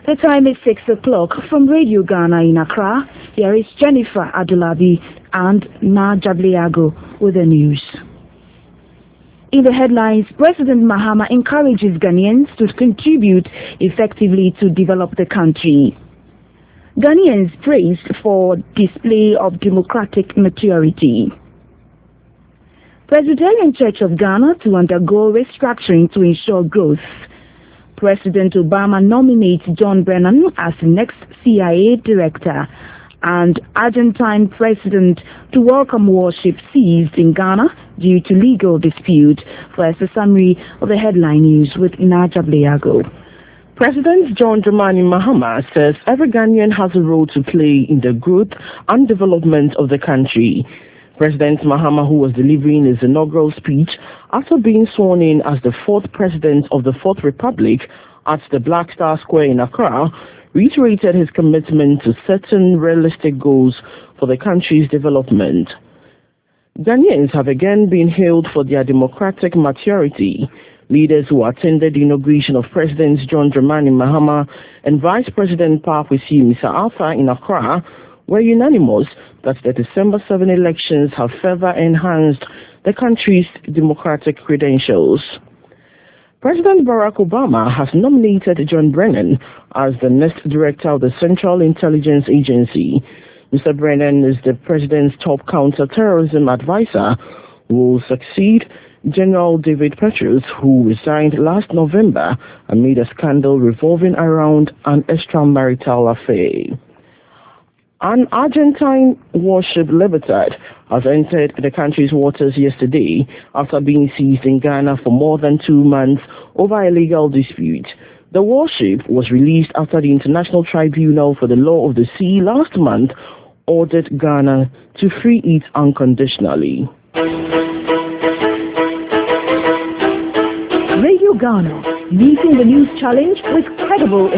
The time is 6 o'clock from Radio Ghana in Accra. Here is Jennifer Adulabi and Na Jabliago with the news. In the headlines, President Mahama encourages Ghanaians to contribute effectively to develop the country. Ghanaians praised for display of democratic maturity. Presbyterian Church of Ghana to undergo restructuring to ensure growth. President Obama nominates John Brennan as next CIA director, and Argentine president to welcome warship seized in Ghana due to legal dispute. First, a summary of the headline news with Naja Bleago. President John Dramani Mahama says every Ghanaian has a role to play in the growth and development of the country. President Mahama, who was delivering his inaugural speech after being sworn in as the fourth president of the Fourth Republic at the Black Star Square in Accra, reiterated his commitment to certain realistic goals for the country's development. Ghanaians have again been hailed for their democratic maturity. Leaders who attended the inauguration of President John Dramani Mahama and Vice President Pakwesi Mr. Arthur in Accra were unanimous that the December 7 elections have further enhanced the country's democratic credentials. President Barack Obama has nominated John Brennan as the next director of the Central Intelligence Agency. Mr. Brennan is the president's top counter-terrorism advisor who will succeed General David Petraeus, who resigned last November amid a scandal revolving around an extramarital affair. An Argentine warship Libertad has entered the country's waters yesterday after being seized in Ghana for more than 2 months over a legal dispute. The warship was released after the International Tribunal for the Law of the Sea last month ordered Ghana to free it unconditionally. Radio Ghana, meeting the news challenge with credible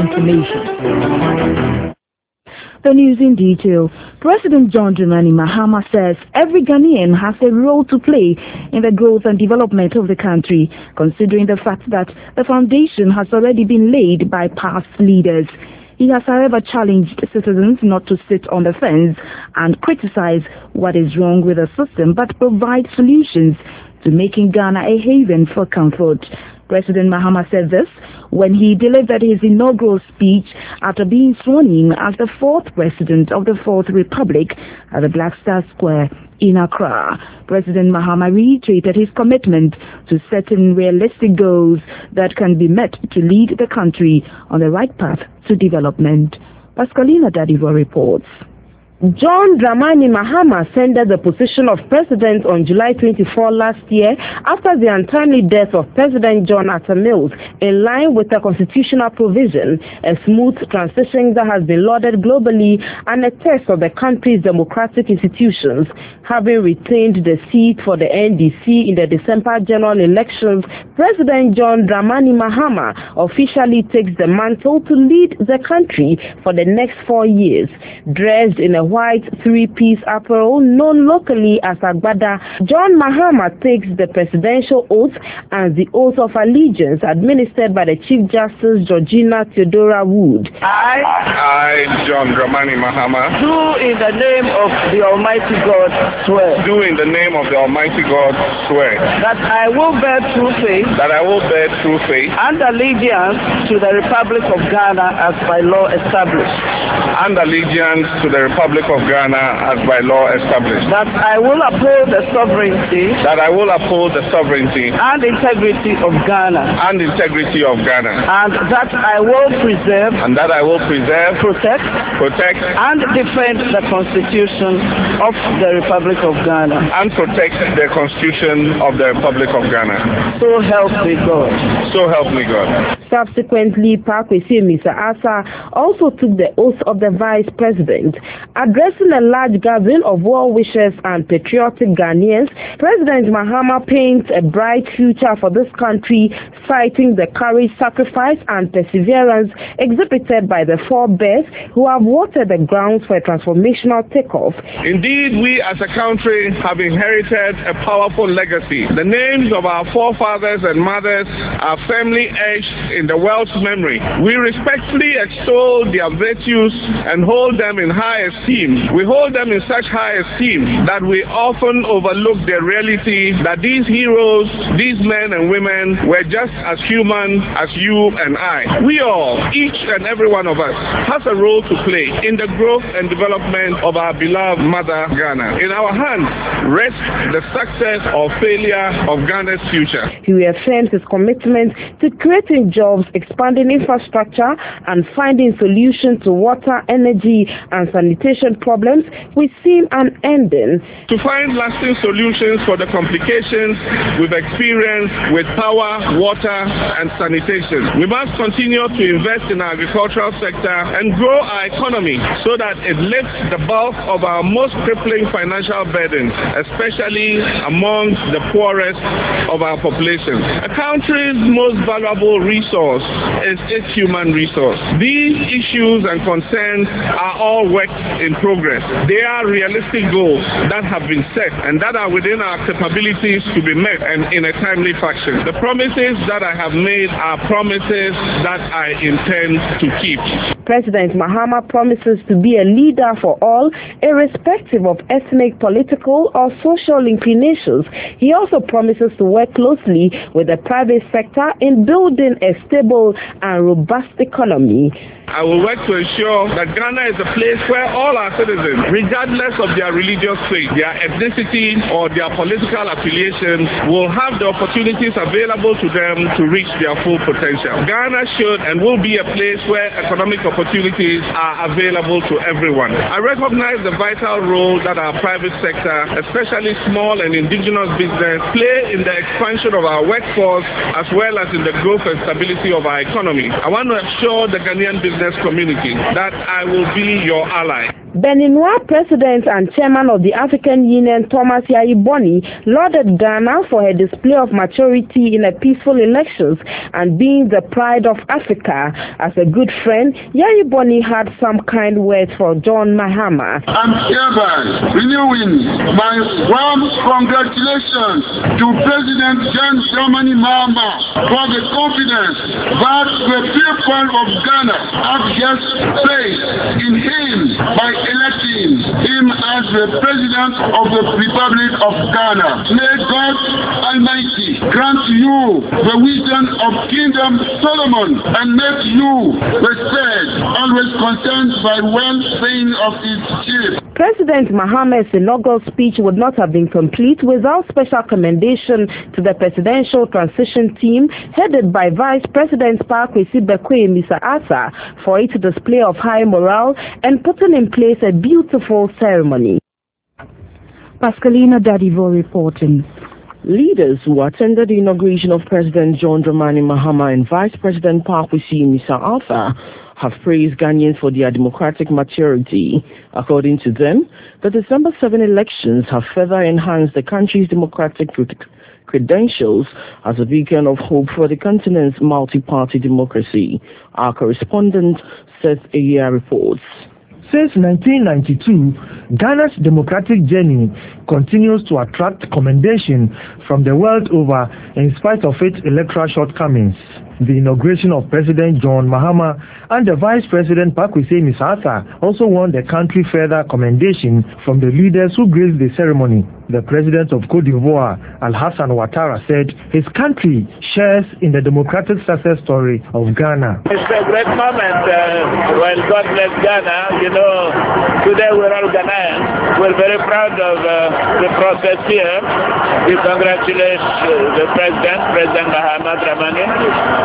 information. The news in detail. President John Dramani Mahama says every Ghanaian has a role to play in the growth and development of the country, considering the fact that the foundation has already been laid by past leaders. He has, however, challenged citizens not to sit on the fence and criticize what is wrong with the system, but provide solutions to making Ghana a haven for comfort. President Mahama said this when he delivered his inaugural speech after being sworn in as the fourth president of the Fourth Republic at the Black Star Square in Accra. President Mahama reiterated his commitment to certain realistic goals that can be met to lead the country on the right path to development. Pascalina Dadivo reports. John Dramani Mahama ascended the position of president on July 24 last year after the untimely death of President John Atta Mills, in line with the constitutional provision, a smooth transition that has been lauded globally and a test of the country's democratic institutions. Having retained the seat for the NDC in the December general elections, President John Dramani Mahama officially takes the mantle to lead the country for the next 4 years. Dressed in a white three-piece apparel known locally as Agbada, John Mahama takes the presidential oath and the oath of allegiance administered by the Chief Justice Georgina Theodora Wood. I, John Dramani Mahama, do in the name of the Almighty God swear. Do in the name of the Almighty God swear. That I will bear true faith. That I will bear true faith. And allegiance to the Republic of Ghana as by law established. And allegiance to the Republic of Ghana as by law established. That I will uphold the sovereignty. That I will uphold the sovereignty. And integrity of Ghana. And integrity of Ghana. And that I will preserve. And that I will preserve. Protect. And defend the Constitution of the Republic of Ghana. And protect the Constitution of the Republic of Ghana. So help me God. So help me God. Subsequently, Pakwesi Mr. Asa also took the oath of the Vice President. At Addressing a large gathering of well-wishers and patriotic Ghanaians, President Mahama paints a bright future for this country, citing the courage, sacrifice and perseverance exhibited by the forebears who have watered the grounds for a transformational takeoff. Indeed, we as a country have inherited a powerful legacy. The names of our forefathers and mothers are firmly etched in the world's memory. We respectfully extol their virtues and hold them in high esteem. We hold them in such high esteem that we often overlook the reality that these heroes, these men and women, were just as human as you and I. We all, each and every one of us, has a role to play in the growth and development of our beloved mother Ghana. In our hands rests the success or failure of Ghana's future. He reaffirms his commitment to creating jobs, expanding infrastructure, and finding solutions to water, energy, and sanitation problems which seem unending. To find lasting solutions for the complications we've experienced with power, water, and sanitation, we must continue to invest in our agricultural sector and grow our economy so that it lifts the bulk of our most crippling financial burdens, especially among the poorest of our population. A country's most valuable resource is its human resource. These issues and concerns are all work in progress. They are realistic goals that have been set and that are within our capabilities to be met and in a timely fashion. The promises that I have made are promises that I intend to keep. President Mahama promises to be a leader for all, irrespective of ethnic, political, or social inclinations. He also promises to work closely with the private sector in building a stable and robust economy. I will work to ensure that Ghana is a place where all our citizens, regardless of their religious faith, their ethnicity, or their political affiliation, will have the opportunities available to them to reach their full potential. Ghana should and will be a place where economic opportunities are available to everyone. I recognize the vital role that our private sector, especially small and indigenous business, play in the expansion of our workforce as well as in the growth and stability of our economy. I want to assure the Ghanaian business community that I will be your ally. Beninois President and Chairman of the African Union, Thomas Yayi Boni, lauded Ghana for her display of maturity in a peaceful elections and being the pride of Africa. As a good friend, Yayi Boni had some kind words for John Mahama. I'm hereby renewing my warm congratulations to President John Dramani Mahama for the confidence that the people of Ghana have just placed in him by electing him as the President of the Republic of Ghana. May God Almighty grant you the wisdom of Kingdom Solomon and make you respect, always concerned by well-being of his chief. President Mahama's inaugural speech would not have been complete without special commendation to the presidential transition team headed by Vice President Kwesi Bekwai Arthur for its display of high morale and putting in place a beautiful ceremony. Pascalina Dadivo reporting. Leaders who attended the inauguration of President John Dramani Mahama and Vice President Kwesi Arthur have praised Ghanaians for their democratic maturity. According to them, the December 7 elections have further enhanced the country's democratic credentials as a beacon of hope for the continent's multi-party democracy. Our correspondent Seth Eya reports. Since 1992, Ghana's democratic journey continues to attract commendation from the world over in spite of its electoral shortcomings. The inauguration of President John Mahama and the Vice President Kwesi Arthur also won the country further commendation from the leaders who graced the ceremony. The President of Cote d'Ivoire, Alassane Ouattara, said his country shares in the democratic success story of Ghana. It's a great moment when God bless Ghana. You know, today we're all Ghanaians. We're very proud of the process here. We congratulate the President Mahama Dramani,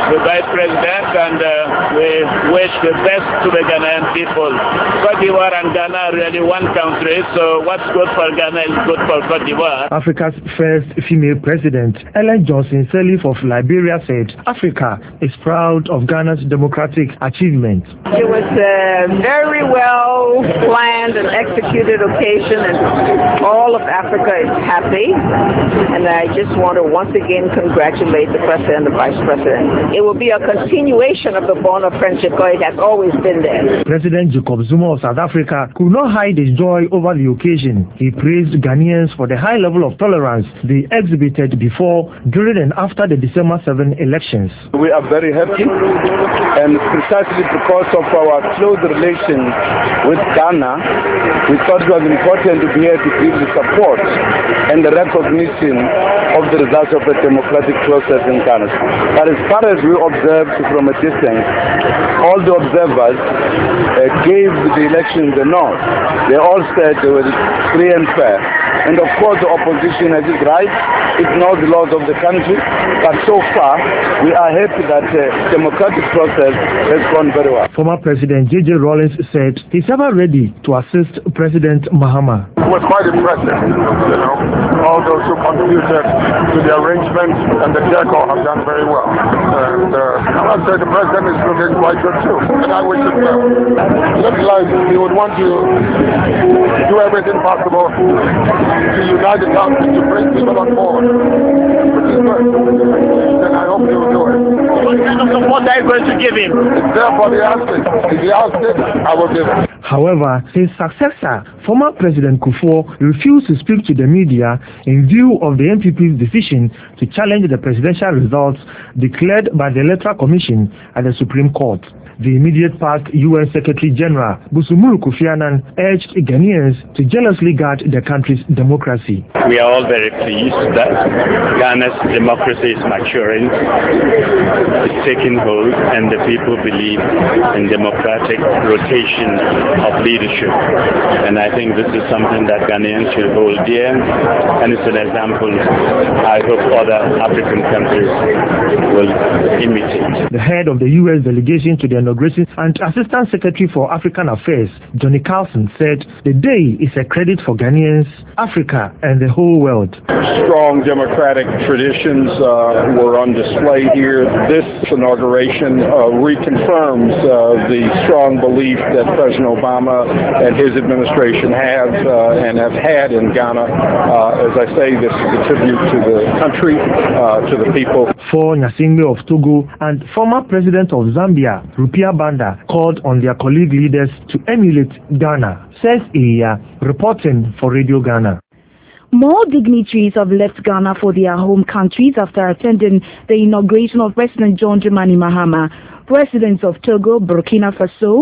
the Vice President, and we wish the best to the Ghanaian people. Cote d'Ivoire and Ghana are really one country, so what's good for Ghana is good for Cote d'Ivoire. Africa's first female president, Ellen Johnson Sirleaf of Liberia, said Africa is proud of Ghana's democratic achievements. It was a very well planned and executed occasion, and all of Africa is happy. And I just want to once again congratulate the President and the Vice President. It will be a continuation of the bond of friendship, because it has always been there. President Jacob Zuma of South Africa could not hide his joy over the occasion. He praised Ghanaians for the high level of tolerance they exhibited before, during and after the December 7 elections. We are very happy, and precisely because of our close relations with Ghana, we thought it was important to be here to give the support and the recognition of the results of the democratic process in Ghana. But as far as we observed from a distance, all the observers gave the elections a nod. They all said they were free and fair. And of course the opposition has its right, it knows the laws of the country, but so far we are happy that the democratic process has gone very well. Former President J.J. Rawlings said he's ever ready to assist President Mahama. It was quite impressive, all those who contributed to the arrangement and the decor have done very well. And I must say the President is looking quite good too, and I wish him well. It looks like he would want to do everything possible to unite the country, to bring people on board, which is good. And I hope he will do it. What kind of support are you going to give him? It's there for the asking. If he asks it, I will give it. However, his successor, former President Kufuor, refused to speak to the media in view of the NPP's decision to challenge the presidential results declared by the Electoral Commission at the Supreme Court. The immediate past UN Secretary General, Busumuru Kofi Annan, urged Ghanaians to jealously guard the country's democracy. We are all very pleased that Ghana's democracy is maturing, it's taking hold, and the people believe in democratic rotation of leadership. And I think this is something that Ghanaians should hold dear, and it's an example I hope other African countries will imitate. The head of the U.S. delegation to the inauguration and Assistant Secretary for African Affairs, Johnny Carlson, said the day is a credit for Ghanaians, Africa, and the whole world. Strong democratic traditions were on display here. This inauguration reconfirms the strong belief that President Obama and his administration have and have had in Ghana. As I say, this is a tribute to the country, to the people. For Gnassingbé of Togo and former President of Zambia, Rupia Banda, called on their colleague leaders to emulate Ghana, says Iya, reporting for Radio Ghana. More dignitaries have left Ghana for their home countries after attending the inauguration of President John Dramani Mahama. Presidents of Togo, Burkina Faso,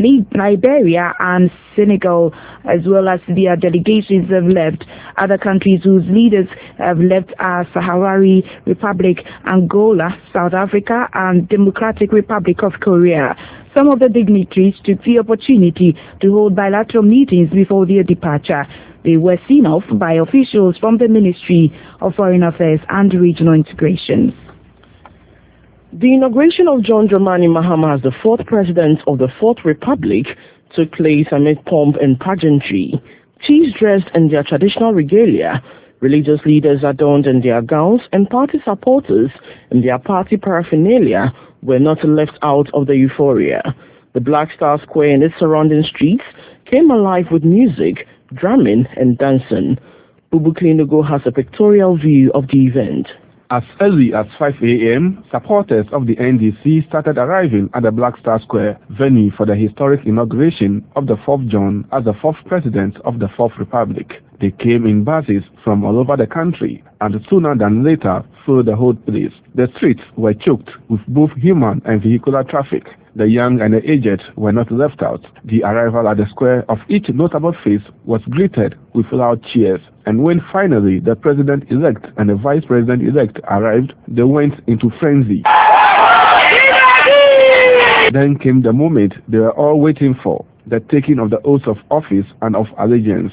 Liberia and Senegal, as well as their delegations, have left. Other countries whose leaders have left are Sahrawi Republic, Angola, South Africa and Democratic Republic of Korea. Some of the dignitaries took the opportunity to hold bilateral meetings before their departure. They were seen off by officials from the Ministry of Foreign Affairs and Regional Integration. The inauguration of John Dramani Mahama as the fourth president of the Fourth Republic took place amid pomp and pageantry. Chiefs dressed in their traditional regalia, religious leaders adorned in their gowns, and party supporters in their party paraphernalia were not left out of the euphoria. The Black Star Square and its surrounding streets came alive with music, drumming, and dancing. Bubu Klinugo has a pictorial view of the event. As early as 5 a.m., supporters of the NDC started arriving at the Black Star Square venue for the historic inauguration of the 4th John as the 4th president of the 4th Republic. They came in buses from all over the country and sooner than later filled the whole place. The streets were choked with both human and vehicular traffic. The young and the aged were not left out. The arrival at the square of each notable face was greeted with loud cheers. And when finally the president-elect and the vice president-elect arrived, they went into frenzy. Then came the moment they were all waiting for, the taking of the oath of office and of allegiance.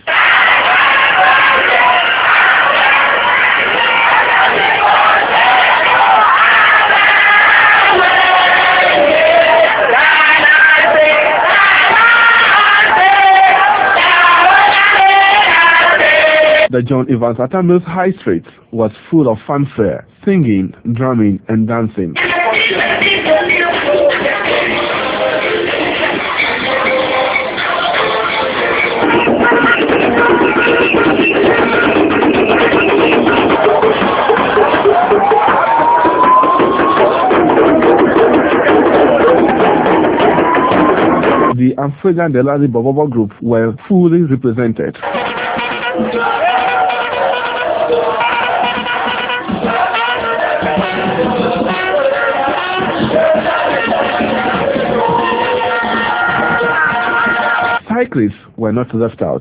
The John Evans Atta Mills High Street was full of fanfare, singing, drumming, and dancing. The Amfregan Delali Bobobo group were fully represented. Cyclists were not left out.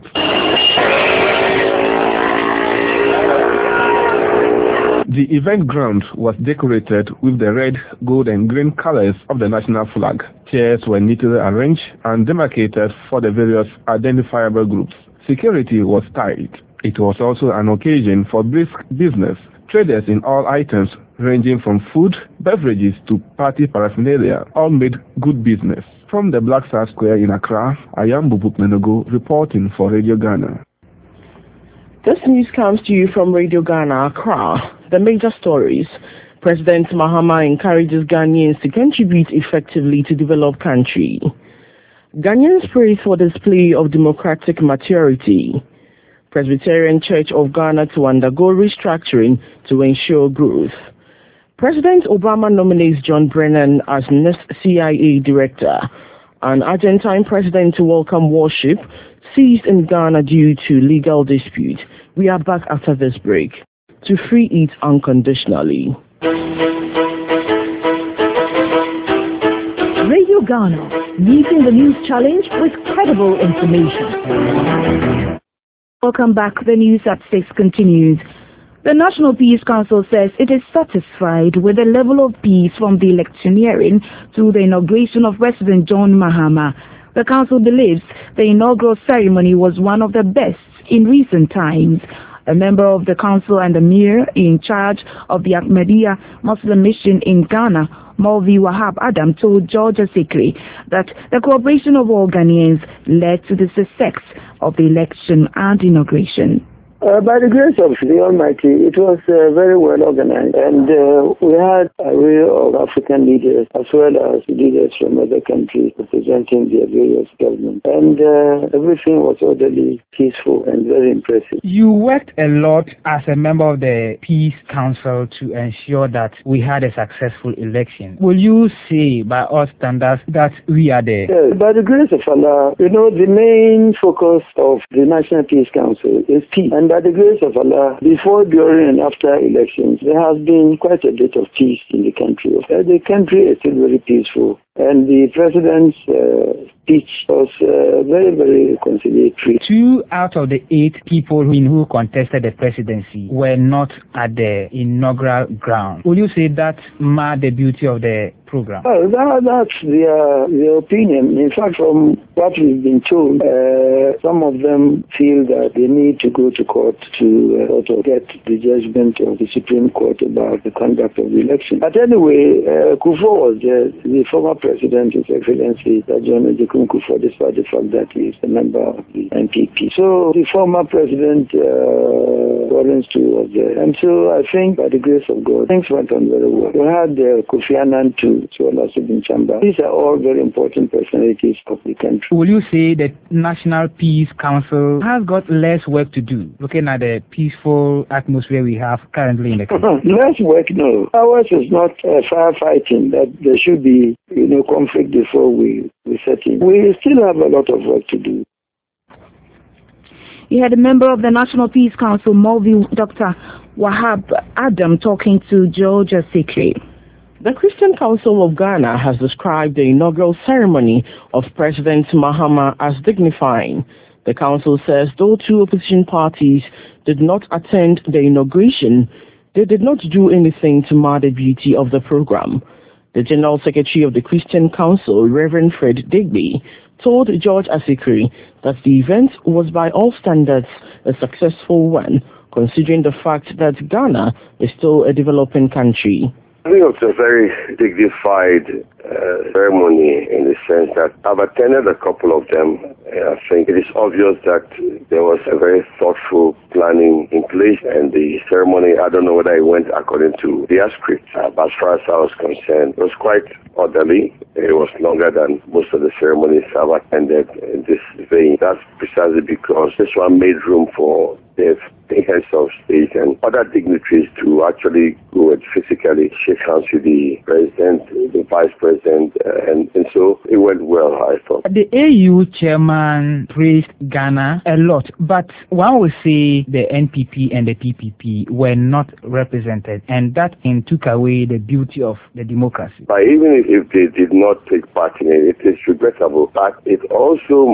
The event ground was decorated with the red, gold and green colors of the national flag. Chairs were neatly arranged and demarcated for the various identifiable groups. Security was tight. It was also an occasion for brisk business. Traders in all items, ranging from food, beverages to party paraphernalia, all made good business. From the Black Star Square in Accra, I am Bubuk Menogo reporting for Radio Ghana. This news comes to you from Radio Ghana, Accra. The major stories. President Mahama encourages Ghanaians to contribute effectively to develop country. Ghanaians praise for display of democratic maturity. Presbyterian Church of Ghana to undergo restructuring to ensure growth. President Obama nominates John Brennan as next CIA director. An Argentine president to welcome worship seized in Ghana due to legal dispute. We are back after this break. To free it unconditionally. Radio Ghana, meeting the news challenge with credible information. Welcome back. The news at 6 continues. The National Peace Council says it is satisfied with the level of peace from the electioneering to the inauguration of President John Mahama. The council believes the inaugural ceremony was one of the best in recent times. A member of the council and the mayor in charge of the Ahmadiyya Muslim mission in Ghana, Maulvi Wahab Adam, told George Asikri that the cooperation of all Ghanaians led to the success of the election and inauguration. By the grace of the Almighty, it was very well organized, and we had a array of African leaders as well as leaders from other countries representing their various governments, and everything was orderly, peaceful, and very impressive. You worked a lot as a member of the Peace Council to ensure that we had a successful election. Will you say, by all standards, that we are there? Yes, by the grace of Allah, the main focus of the National Peace Council is peace. And by the grace of Allah, before, during, and after elections, there has been quite a bit of peace in the country. The country is still very peaceful, and the president's speech was very, very conciliatory. 2 out of the 8 people who contested the presidency were not at the inaugural ground. Will you say that marred the beauty of the program? Well, that's their opinion. In fact, from what we've been told, some of them feel that they need to go to court to get the judgment of the Supreme Court about the conduct of the election. But anyway, Kufuor was the former president, His Excellency John Ejikun Kufuor, despite the fact that he is a member of the NPP. So the former president, Lawrence too, was there. And so I think, by the grace of God, things went on very well. We had Kofi Annan too, so also in Chamba. These are all very important personalities of the country. Will you say the National Peace Council has got less work to do, looking at the peaceful atmosphere we have currently in the country? Less work, no. Ours is not firefighting, that there should be conflict before we set in. We still have a lot of work to do. You had a member of the National Peace Council, Dr. Wahab Adam, talking to George Asikri. The Christian Council of Ghana has described the inaugural ceremony of President Mahama as dignifying. The council says though 2 opposition parties did not attend the inauguration, they did not do anything to mar the beauty of the program. The General Secretary of the Christian Council, Reverend Fred Digby, told George Asikri that the event was by all standards a successful one, considering the fact that Ghana is still a developing country. I think it was a very dignified ceremony in the sense that I've attended a couple of them. I think it is obvious that there was a very thoughtful planning in place, and the ceremony, I don't know whether it went according to their script. But as far as I was concerned, it was quite orderly. It was longer than most of the ceremonies I've attended in this vein. That's precisely because this one made room for the heads of state and other dignitaries to actually go and physically shake hands with the president, the vice president, and so it went well, I thought. The AU chairman praised Ghana a lot, but one would say the NPP and the PPP were not represented, and that took away the beauty of the democracy. But even if they did not take part in it, it is regrettable. But it also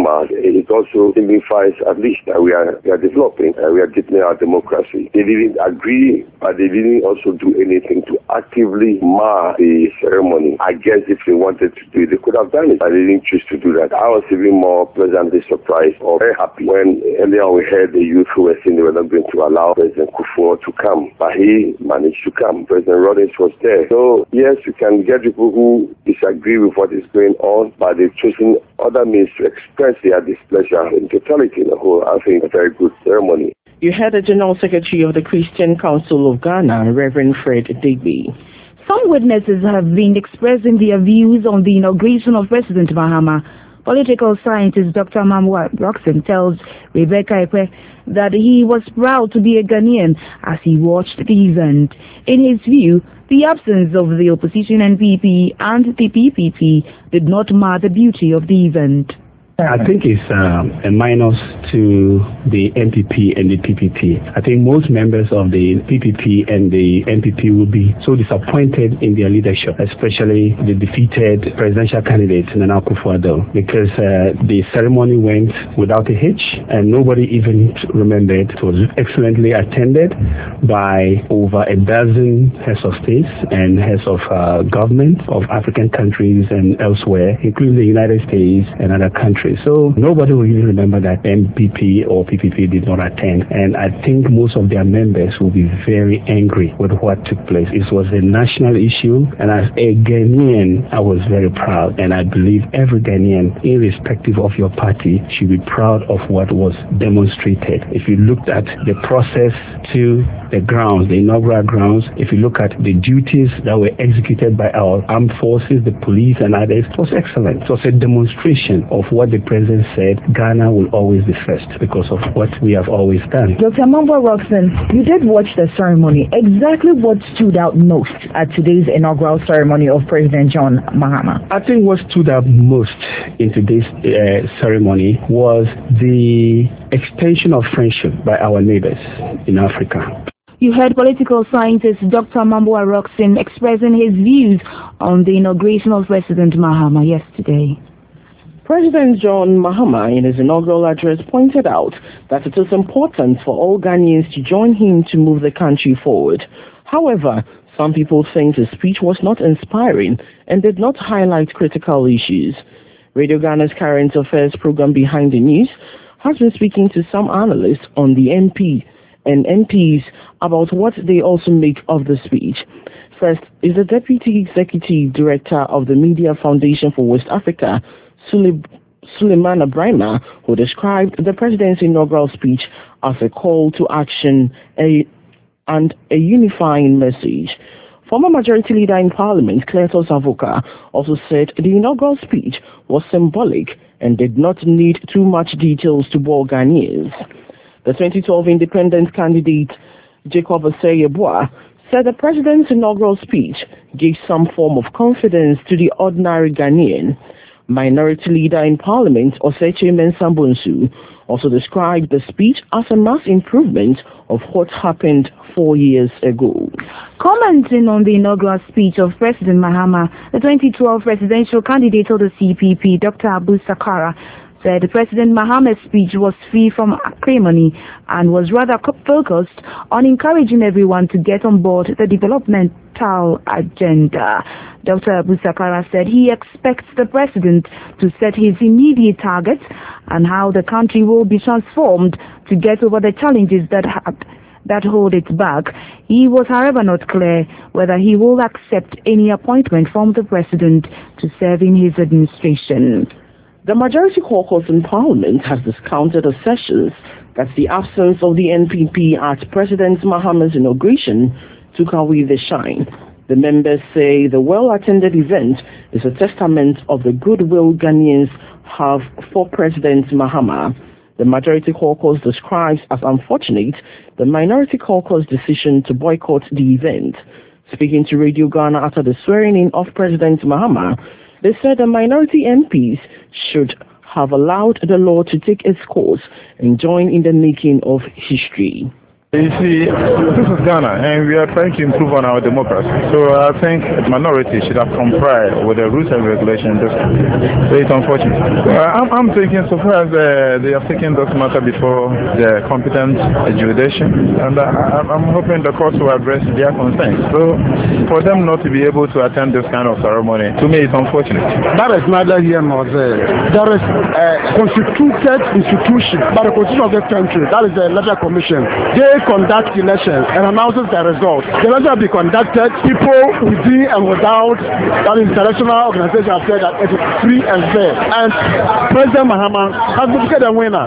signifies at least that we are developing, we are deepening our democracy. They didn't agree, but they didn't also do anything to actively mar the ceremony. I guess if they wanted to do it, they could have done it, but they didn't choose to do that. I was even more pleasantly surprised or very happy when earlier on we heard the youth who were saying they were not going to allow President Kufuor to come, but he managed to come. President Rawlings was there. So yes, you can get people who disagree with what is going on, but they've chosen other means to express their displeasure in totality. In the whole, I think, a very good ceremony. You heard the General Secretary of the Christian Council of Ghana, Reverend Fred Digby. Some witnesses have been expressing their views on the inauguration of President Mahama. Political scientist Dr. Mamwa Roxon tells Rebecca Epe that he was proud to be a Ghanaian as he watched the event. In his view, the absence of the opposition NPP and the PPP did not mar the beauty of the event. I think it's a minus to the NPP and the PPP. I think most members of the PPP and the NPP will be so disappointed in their leadership, especially the defeated presidential candidate, Nana Akufo-Addo, because the ceremony went without a hitch and nobody even remembered. It was excellently attended by over a dozen heads of states and heads of government of African countries and elsewhere, including the United States and other countries. So nobody will even remember that NPP or PPP did not attend. And I think most of their members will be very angry with what took place. It was a national issue. And as a Ghanaian, I was very proud. And I believe every Ghanaian, irrespective of your party, should be proud of what was demonstrated. If you looked at the process to the grounds, the inaugural grounds, if you look at the duties that were executed by our armed forces, the police and others, it was excellent. It was a demonstration of what the president said, Ghana will always be first because of what we have always done. Dr. Mamwa Roxon, you did watch the ceremony. Exactly what stood out most at today's inaugural ceremony of President John Mahama? I think what stood out most in today's ceremony was the extension of friendship by our neighbors in Africa. You heard political scientist Dr. Mamwa Roxon expressing his views on the inauguration of President Mahama yesterday. President John Mahama, in his inaugural address, pointed out that it is important for all Ghanaians to join him to move the country forward. However, some people think his speech was not inspiring and did not highlight critical issues. Radio Ghana's current affairs program Behind the News has been speaking to some analysts on the MP and MPs about what they also make of the speech. First is the Deputy Executive Director of the Media Foundation for West Africa, Suleiman Ibrahima, who described the president's inaugural speech as a call to action and a unifying message. Former Majority Leader in Parliament, Cletus Avoka, also said the inaugural speech was symbolic and did not need too much details to bore Ghanaians. The 2012 independent candidate, Jacob Aseye-Boah, said the president's inaugural speech gave some form of confidence to the ordinary Ghanaian. Minority Leader in Parliament, Oseche Mensah Bonsu, also described the speech as a mass improvement of what happened 4 years ago. Commenting on the inaugural speech of President Mahama, the 2012 presidential candidate of the CPP, Dr. Abu Sakara, said President Mahama's speech was free from acrimony and was rather focused on encouraging everyone to get on board the developmental agenda. Dr. Abu Sakara said he expects the president to set his immediate targets and how the country will be transformed to get over the challenges that that hold it back. He was, however, not clear whether he will accept any appointment from the president to serve in his administration. The Majority Caucus in Parliament has discounted assertions that the absence of the NPP at President Mahama's inauguration took away the shine. The members say the well-attended event is a testament of the goodwill Ghanaians have for President Mahama. The Majority Caucus describes as unfortunate the Minority Caucus decision to boycott the event. Speaking to Radio Ghana after the swearing-in of President Mahama, they said the minority MPs should have allowed the law to take its course and join in the making of history. You see, this is Ghana, and we are trying to improve on our democracy. So I think the minority should have complied with the rules and regulations. So it's unfortunate. So I'm thinking so far as they have taken this matter before the competent jurisdiction, and I'm hoping the courts will address their concerns. So for them not to be able to attend this kind of ceremony, to me it's unfortunate. That is neither here nor there. There is a constituted institution by the constitution of this country. That is the Electoral Commission. They conduct elections and announces the results. The election will be conducted. People within and without that international organization have said that it is free and fair. And President Mahama has been declared a winner.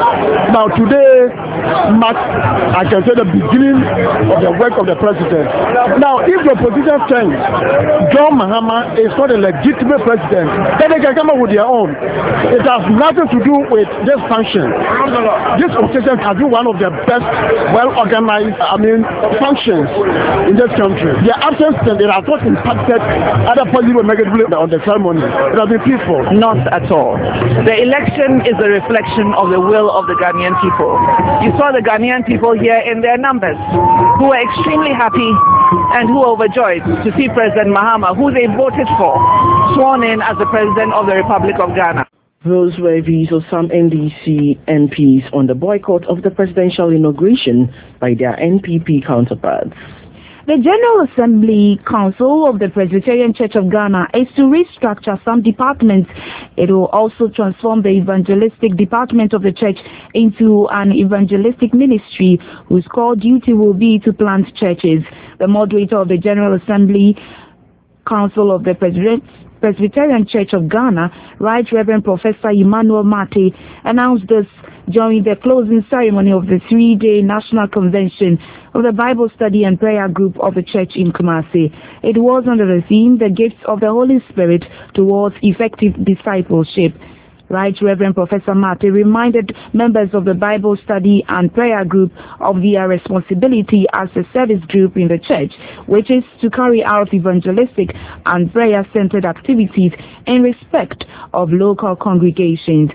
Now today marks, I can say, the beginning of the work of the president. Now if the opposition thinks John Mahama is not a legitimate president, then they can come up with their own. It has nothing to do with this function. This opposition has been one of the best organized, functions in this country. Their absence, they have not impacted either positively or negatively on the ceremony. It has been peaceful. Not at all. The election is a reflection of the will of the Ghanaian people. You saw the Ghanaian people here in their numbers, who were extremely happy and who were overjoyed to see President Mahama, who they voted for, sworn in as the President of the Republic of Ghana. Those were views of some NDC MPs on the boycott of the presidential inauguration by their NPP counterparts. The General Assembly Council of the Presbyterian Church of Ghana is to restructure some departments. It will also transform the evangelistic department of the church into an evangelistic ministry whose core duty will be to plant churches. The moderator of the General Assembly Council of the Presbyterian Church of Ghana, Right Reverend Professor Emmanuel Mate, announced this during the closing ceremony of the 3-day National Convention of the Bible Study and Prayer Group of the Church in Kumasi. It was under the theme, The Gifts of the Holy Spirit Towards Effective Discipleship. Right Reverend Professor Mate reminded members of the Bible Study and Prayer Group of their responsibility as a service group in the church, which is to carry out evangelistic and prayer-centered activities in respect of local congregations.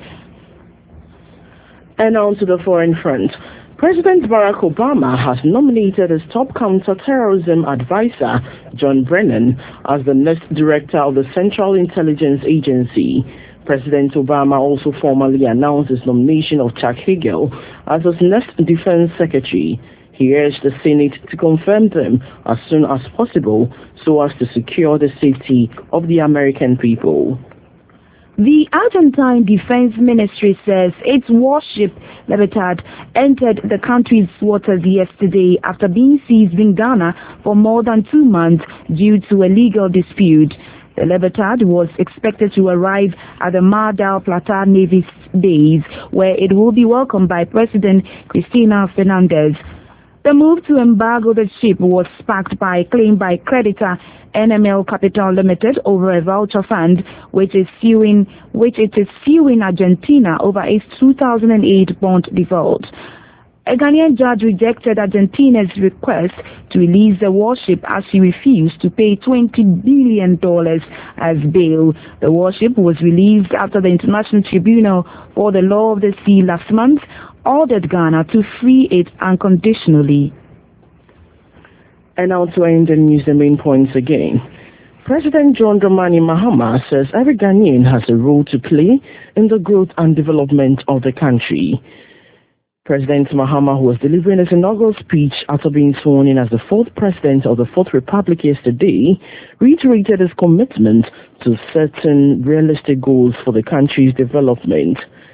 And on to the foreign front. President Barack Obama has nominated his top counterterrorism advisor, John Brennan, as the next director of the Central Intelligence Agency. President Obama also formally announced his nomination of Chuck Hagel as his next defense secretary. He urged the Senate to confirm them as soon as possible so as to secure the safety of the American people. The Argentine Defense Ministry says its warship Libertad entered the country's waters yesterday after being seized in Ghana for more than 2 months due to a legal dispute. The Libertad was expected to arrive at the Mar del Plata Navy base, where it will be welcomed by President Cristina Fernandez. The move to embargo the ship was sparked by a claim by creditor NML Capital Limited over a voucher fund which it is suing Argentina over its 2008 bond default. A Ghanaian judge rejected Argentina's request to release the warship as she refused to pay $20 billion as bail. The warship was released after the International Tribunal for the Law of the Sea last month ordered Ghana to free it unconditionally. And now to end the news, the main points again. President John Dramani Mahama says every Ghanaian has a role to play in the growth and development of the country. President Mahama, who was delivering his inaugural speech after being sworn in as the 4th President of the 4th Republic yesterday, reiterated his commitment to certain realistic goals for the country's development.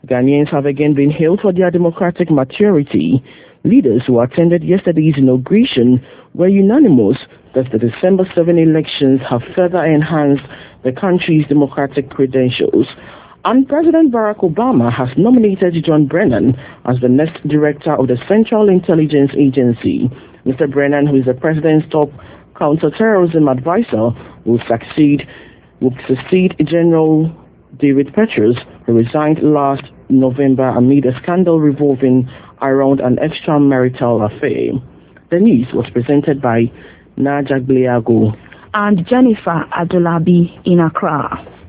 Ghanaians have again been hailed for their democratic maturity. Leaders who attended yesterday's inauguration were unanimous that the December 7 elections have further enhanced the country's democratic credentials. And President Barack Obama has nominated John Brennan as the next director of the Central Intelligence Agency. Mr. Brennan, who is the president's top counterterrorism advisor, will succeed General David Petraeus, who resigned last November amid a scandal revolving around an extramarital affair. The news was presented by Naja Gliago and Jennifer Adolabi in Accra.